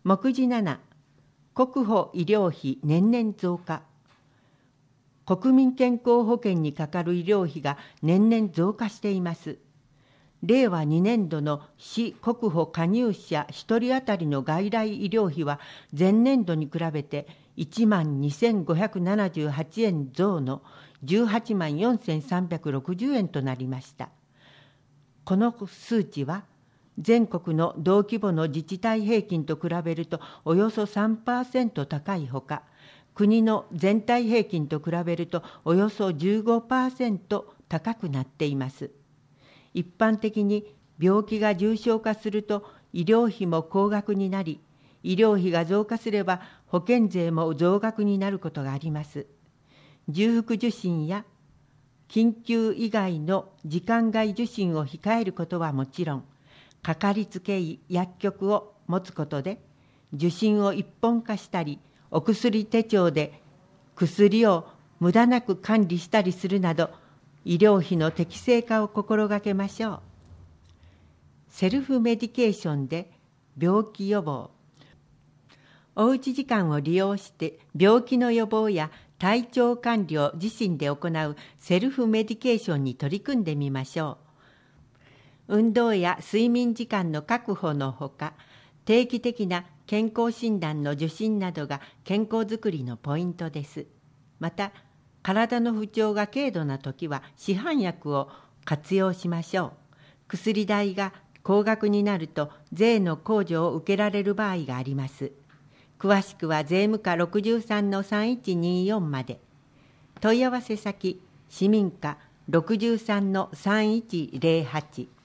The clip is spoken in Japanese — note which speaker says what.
Speaker 1: 目次7、国保医療費年々増加。国民健康保険にかかる医療費が年々増加しています。令和2年度の市国保加入者1人当たりの外来医療費は前年度に比べて1万2578円増の18万4360円となりました。この数値は全国の同規模の自治体平均と比べるとおよそ 3% 高いほか、国の全体平均と比べるとおよそ 15% 高くなっています。一般的に病気が重症化すると医療費も高額になり、医療費が増加すれば保険税も増額になることがあります。重複受診や緊急以外の時間外受診を控えることはもちろん、かかりつけ医、薬局を持つことで、受診を一本化したり、お薬手帳で薬を無駄なく管理したりするなど、医療費の適正化を心がけましょう。セルフメディケーションで病気予防。おうち時間を利用して病気の予防や体調管理を自身で行うセルフメディケーションに取り組んでみましょう。運動や睡眠時間の確保のほか、定期的な健康診断の受診などが健康づくりのポイントです。また、体の不調が軽度なときは市販薬を活用しましょう。薬代が高額になると税の控除を受けられる場合があります。詳しくは税務課 63-3124 まで。問い合わせ先、市民課 63-3108